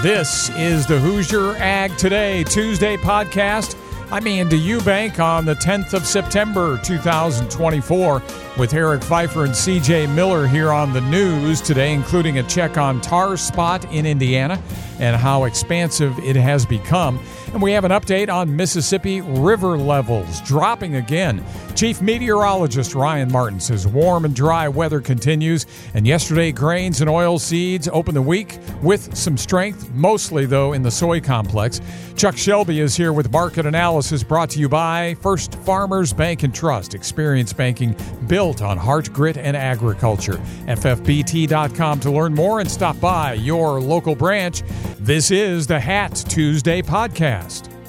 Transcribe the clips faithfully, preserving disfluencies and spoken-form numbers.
This is the Hoosier Ag Today Tuesday podcast. I'm Andy Eubank on the tenth of September, two thousand twenty-four, with Eric Pfeiffer and C J Miller here on the news today, including a check on tar spot in Indiana and how expansive it has become. And we have an update on Mississippi river levels dropping again. Chief Meteorologist Ryan Martin says warm and dry weather continues. And yesterday, grains and oil seeds opened the week with some strength, mostly, though, in the soy complex. Chuck Shelby is here with market analysis brought to you by First Farmers Bank and Trust. Experience banking built on heart, grit, and agriculture. F F B T dot com to learn more and stop by your local branch. This is the Hat Tuesday podcast.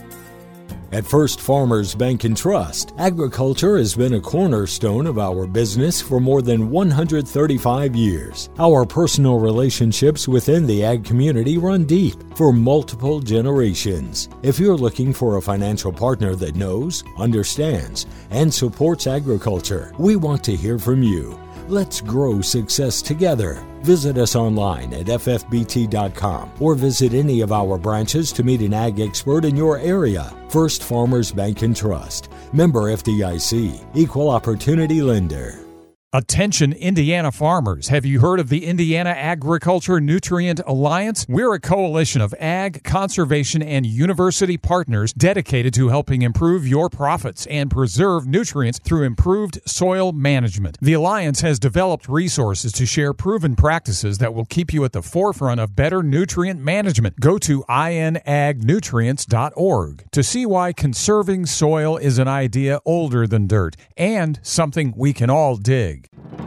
At First Farmers Bank and Trust, agriculture has been a cornerstone of our business for more than one hundred thirty-five years. Our personal relationships within the ag community run deep for multiple generations. If you're looking for a financial partner that knows, understands, and supports agriculture, we want to hear from you. Let's grow success together. Visit us online at F F B T dot com or visit any of our branches to meet an ag expert in your area. First Farmers Bank and Trust. Member F D I C. Equal Opportunity Lender. Attention Indiana farmers. Have you heard of the Indiana Agriculture Nutrient Alliance? We're a coalition of ag, conservation, and university partners dedicated to helping improve your profits and preserve nutrients through improved soil management. The Alliance has developed resources to share proven practices that will keep you at the forefront of better nutrient management. Go to I N ag nutrients dot org to see why conserving soil is an idea older than dirt and something we can all dig.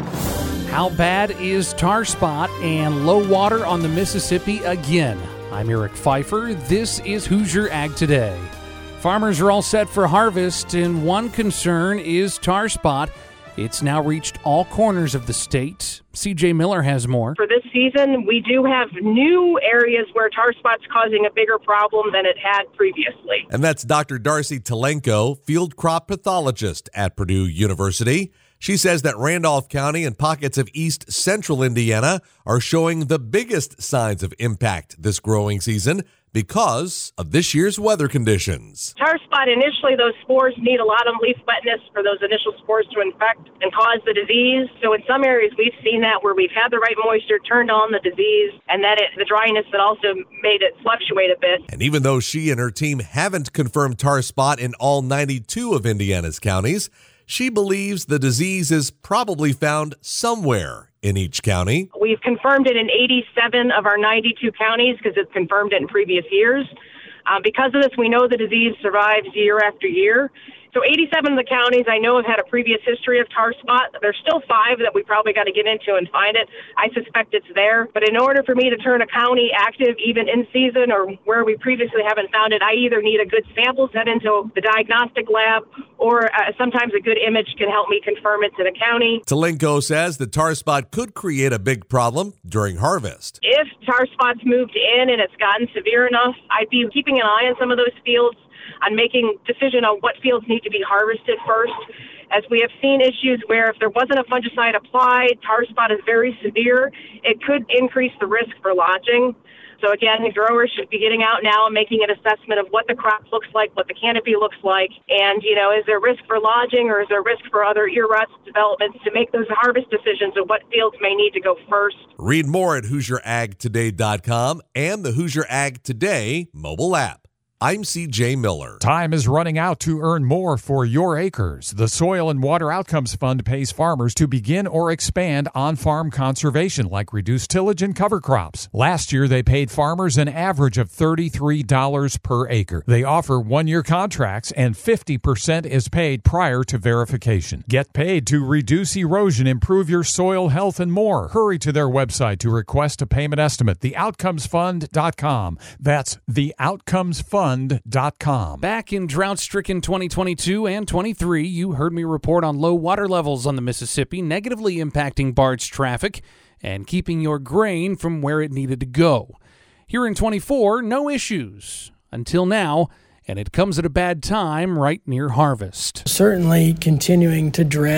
How bad is tar spot and low water on the Mississippi again? I'm Eric Pfeiffer. This is Hoosier Ag Today. Farmers are all set for harvest, and one concern is tar spot. It's now reached all corners of the state. C J Miller has more. For this season, we do have new areas where tar spot's causing a bigger problem than it had previously. And that's Doctor Darcy Telenko, field crop pathologist at Purdue University. She says that Randolph County and pockets of east central Indiana are showing the biggest signs of impact this growing season because of this year's weather conditions. Tar spot, initially, those spores need a lot of leaf wetness for those initial spores to infect and cause the disease. So in some areas, we've seen that where we've had the right moisture, turned on the disease, and that it, the dryness that also made it fluctuate a bit. And even though she and her team haven't confirmed tar spot in all ninety-two of Indiana's counties, she believes the disease is probably found somewhere in each county. We've confirmed it in eighty-seven of our ninety-two counties because it's confirmed it in previous years. Uh, because of this, we know the disease survives year after year. So eighty-seven of the counties I know have had a previous history of tar spot. There's still five that we probably got to get into and find it. I suspect it's there. But in order for me to turn a county active, even in season or where we previously haven't found it, I either need a good sample sent into the diagnostic lab or uh, sometimes a good image can help me confirm it's in a county. Telenko says the tar spot could create a big problem during harvest. If tar spot's moved in and it's gotten severe enough, I'd be keeping an eye on some of those fields, on making decision on what fields need to be harvested first, as we have seen issues where if there wasn't a fungicide applied, tar spot is very severe, it could increase the risk for lodging. So again, the growers should be getting out now and making an assessment of what the crop looks like, what the canopy looks like, and, you know, is there risk for lodging or is there risk for other ear rot developments to make those harvest decisions of what fields may need to go first. Read more at Hoosier Ag Today dot com and the Hoosier Ag Today mobile app. I'm C J Miller. Time is running out to earn more for your acres. The Soil and Water Outcomes Fund pays farmers to begin or expand on-farm conservation like reduced tillage and cover crops. Last year, they paid farmers an average of thirty-three dollars per acre. They offer one-year contracts and fifty percent is paid prior to verification. Get paid to reduce erosion, improve your soil health, and more. Hurry to their website to request a payment estimate, the outcomes fund dot com. That's the outcomes fund dot com. Back in drought-stricken twenty twenty-two and twenty-three, you heard me report on low water levels on the Mississippi, negatively impacting barge traffic and keeping your grain from where it needed to go. Here in twenty-four, no issues until now, and it comes at a bad time right near harvest. Certainly continuing to dredge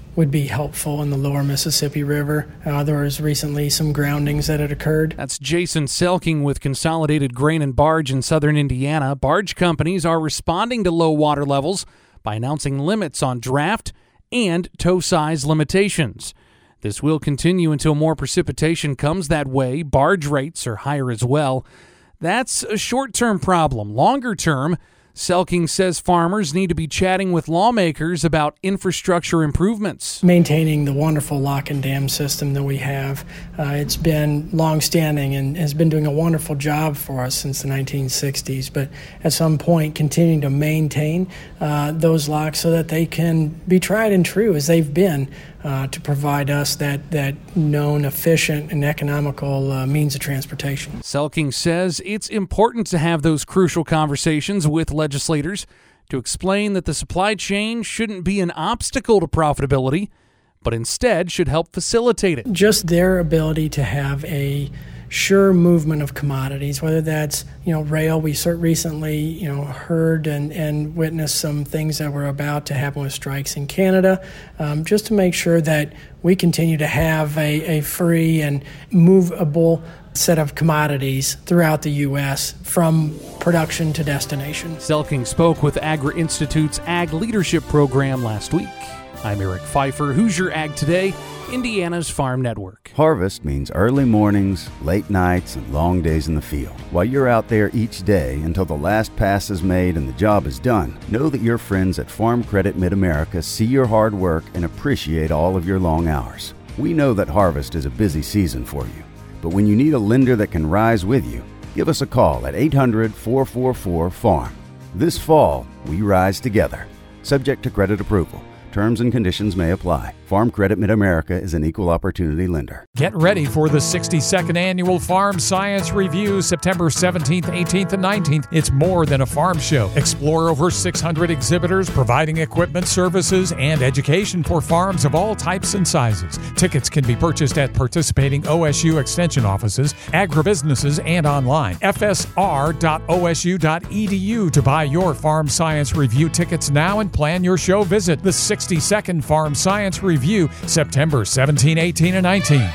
would be helpful in the lower Mississippi River. Uh, there was recently some groundings that had occurred. That's Jason Selking with Consolidated Grain and Barge in southern Indiana. Barge companies are responding to low water levels by announcing limits on draft and tow size limitations. This will continue until more precipitation comes that way. Barge rates are higher as well. That's a short-term problem. Longer-term, Selking says farmers need to be chatting with lawmakers about infrastructure improvements. Maintaining the wonderful lock and dam system that we have, uh, it's been long-standing and has been doing a wonderful job for us since the nineteen sixties, but at some point continuing to maintain uh, those locks so that they can be tried and true as they've been uh, to provide us that, that known, efficient, and economical uh, means of transportation. Selking says it's important to have those crucial conversations with legislators to explain that the supply chain shouldn't be an obstacle to profitability, but instead should help facilitate it. Just their ability to have a sure movement of commodities, whether that's, you know, rail. We cert- recently, you know, heard and, and witnessed some things that were about to happen with strikes in Canada, um, just to make sure that we continue to have a, a free and movable set of commodities throughout the U S from production to destination. Selking spoke with Agri Institute's Ag Leadership Program last week. I'm Eric Pfeiffer, Hoosier Ag Today, Indiana's Farm Network. Harvest means early mornings, late nights, and long days in the field. While you're out there each day until the last pass is made and the job is done, know that your friends at Farm Credit Mid-America see your hard work and appreciate all of your long hours. We know that harvest is a busy season for you, but when you need a lender that can rise with you, give us a call at eight hundred, four four four, farm. This fall, we rise together. Subject to credit approval. Terms and conditions may apply. Farm Credit Mid-America is an equal opportunity lender. Get ready for the sixty-second Annual Farm Science Review, September seventeenth, eighteenth, and nineteenth. It's more than a farm show. Explore over six hundred exhibitors providing equipment, services, and education for farms of all types and sizes. Tickets can be purchased at participating O S U Extension offices, agribusinesses, and online. F S R dot O S U dot E D U to buy your Farm Science Review tickets now and plan your show visit. The sixty-second Farm Science Review, September seventeenth, eighteenth, and nineteenth.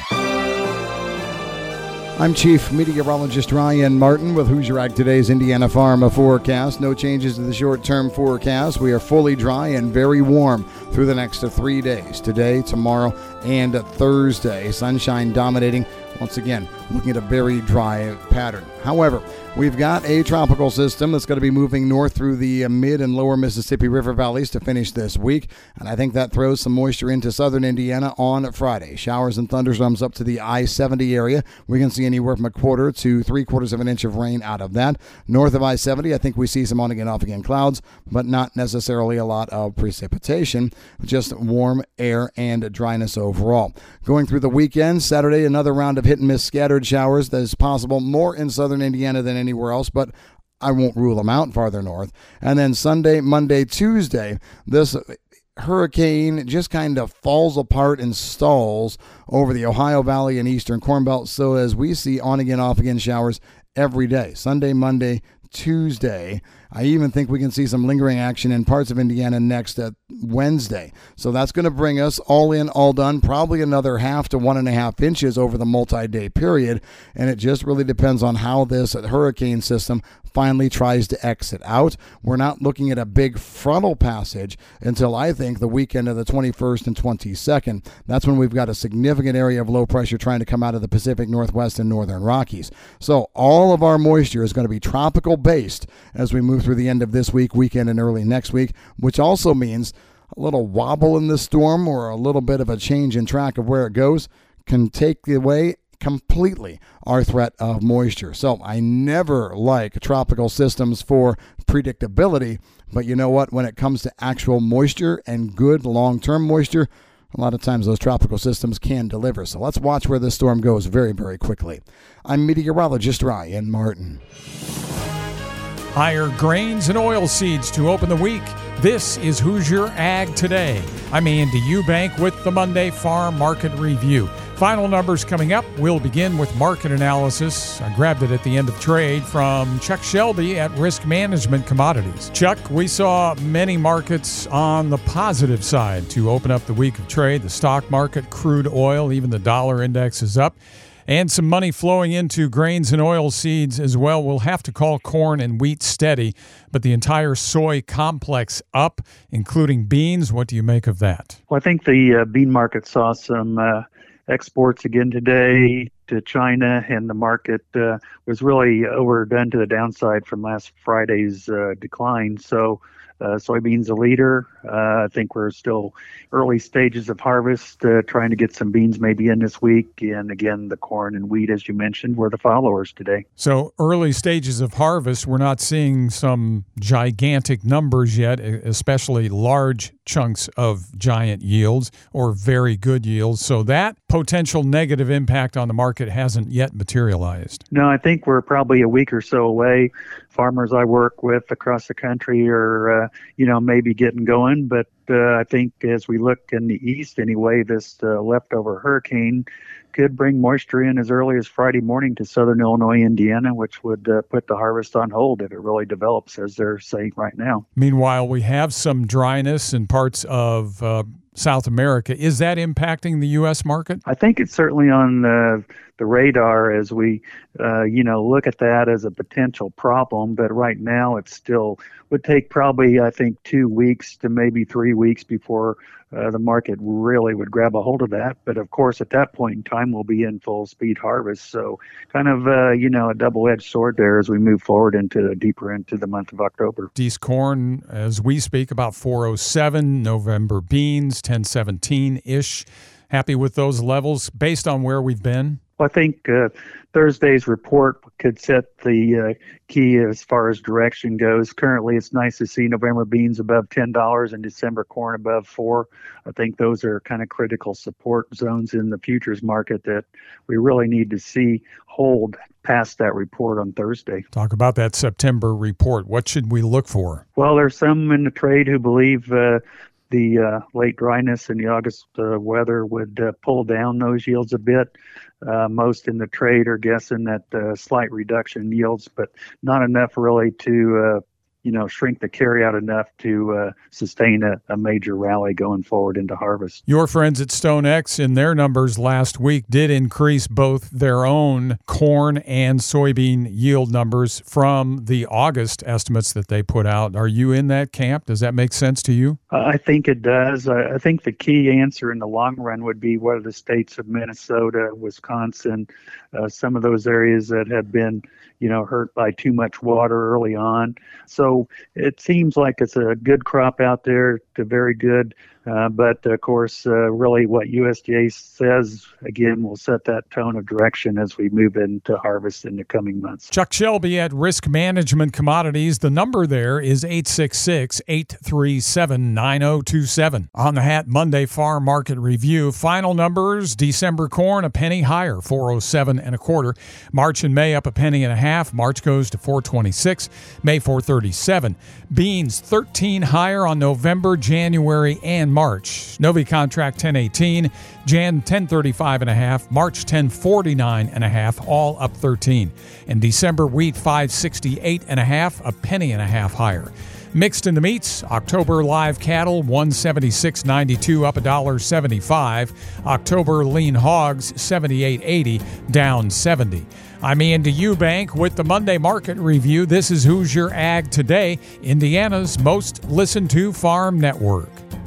I'm Chief Meteorologist Ryan Martin with Hoosier Ag Today's Indiana Farm Forecast. No changes to the short-term forecast. We are fully dry and very warm through the next three days. Today, tomorrow, and Thursday. Sunshine dominating. Once again, looking at a very dry pattern. However, we've got a tropical system that's going to be moving north through the mid and lower Mississippi River valleys to finish this week, and I think that throws some moisture into southern Indiana on Friday. Showers and thunderstorms up to the I seventy area. We can see anywhere from a quarter to three quarters of an inch of rain out of that. North of I seventy, I think we see some on-again, off-again clouds, but not necessarily a lot of precipitation, just warm air and dryness overall. Going through the weekend, Saturday, another round of hit-and-miss scattered showers that is possible more in southern Indiana than anywhere else, but I won't rule them out farther north. And then Sunday, Monday, Tuesday, this hurricane just kind of falls apart and stalls over the Ohio Valley and eastern Corn Belt. So as we see on-again, off-again showers every day, Sunday, Monday, Tuesday. I even think we can see some lingering action in parts of Indiana next uh, Wednesday. So that's going to bring us all in, all done, probably another half to one and a half inches over the multi-day period. And it just really depends on how this hurricane system finally tries to exit out. We're not looking at a big frontal passage until I think the weekend of the twenty-first and twenty-second. That's when we've got a significant area of low pressure trying to come out of the Pacific Northwest and Northern Rockies. So all of our moisture is going to be tropical based as we move through the end of this week, weekend, and early next week, which also means a little wobble in the storm or a little bit of a change in track of where it goes can take away completely our threat of moisture. So I never like tropical systems for predictability, but you know what? When it comes to actual moisture and good long-term moisture, a lot of times those tropical systems can deliver. So let's watch where this storm goes very, very quickly. I'm meteorologist Ryan Martin. Higher grains and oil seeds to open the week. This is Hoosier Ag Today. I'm Andy Eubank with the Monday Farm Market Review. Final numbers coming up. We'll begin with market analysis. I grabbed it at the end of trade from Chuck Shelby at Risk Management Commodities. Chuck, we saw many markets on the positive side to open up the week of trade. The stock market, crude oil, even the dollar index is up. And some money flowing into grains and oil seeds as well. We'll have to call corn and wheat steady, but the entire soy complex up, including beans. What do you make of that? Well, I think the uh, bean market saw some uh, exports again today to China, and the market uh, was really overdone to the downside from last Friday's uh, decline. So Uh, soybeans a leader. Uh, I think we're still early stages of harvest, uh, trying to get some beans maybe in this week. And again, the corn and wheat, as you mentioned, were the followers today. So early stages of harvest, we're not seeing some gigantic numbers yet, especially large chunks of giant yields or very good yields. So that potential negative impact on the market hasn't yet materialized. No, I think we're probably a week or so away. Farmers I work with across the country are, uh, you know, maybe getting going. But uh, I think as we look in the east anyway, this uh, leftover hurricane could bring moisture in as early as Friday morning to southern Illinois, Indiana, which would uh, put the harvest on hold if it really develops, as they're saying right now. Meanwhile, we have some dryness in parts of uh, South America. Is that impacting the U S market? I think it's certainly on uh, the radar as we, uh, you know, look at that as a potential problem. But right now, it still would take probably, I think, two weeks to maybe three weeks before uh, the market really would grab a hold of that. But of course, at that point in time, we'll be in full speed harvest. So kind of, uh, you know, a double-edged sword there as we move forward into deeper into the month of October. East corn, as we speak, about four oh seven. November beans, ten seventeen-ish. Happy with those levels based on where we've been? Well, I think uh, Thursday's report could set the uh, key as far as direction goes. Currently, it's nice to see November beans above ten dollars and December corn above four dollars. I think those are kind of critical support zones in the futures market that we really need to see hold past that report on Thursday. Talk about that September report. What should we look for? Well, there's some in the trade who believe uh, the uh, late dryness and the August uh, weather would uh, pull down those yields a bit. Uh, most in the trade are guessing that uh, slight reduction in yields, but not enough really to, uh, you know, shrink the carryout enough to uh, sustain a, a major rally going forward into harvest. Your friends at StoneX, in their numbers last week, did increase both their own corn and soybean yield numbers from the August estimates that they put out. Are you in that camp? Does that make sense to you? Uh, I think it does. I, I think the key answer in the long run would be what are the states of Minnesota, Wisconsin, uh, some of those areas that have been, you know, hurt by too much water early on. So it seems like it's a good crop out there, to very good. Uh, but, of course, uh, really what U S D A says, again, will set that tone of direction as we move into harvest in the coming months. Chuck Shelby at Risk Management Commodities. The number there is eight six six, eight three seven, nine oh two seven. On the Hat Monday Farm Market Review, final numbers, December corn a penny higher, four oh seven and a quarter. March and May up a penny and a half. March goes to four twenty-six, May four thirty-seven. Beans thirteen higher on November, January, and March. Novi contract ten eighteen, Jan ten thirty-five and a half, March ten forty-nine and a half, all up thirteen. And December wheat five sixty-eight and a half, a penny and a half higher. Mixed in the meats, October live cattle one seventy-six ninety-two, up one seventy-five. October lean hogs seventy-eight eighty, down seventy. I'm Andy Eubank with the Monday Market Review. This is Hoosier Ag Today, Indiana's most listened to farm network.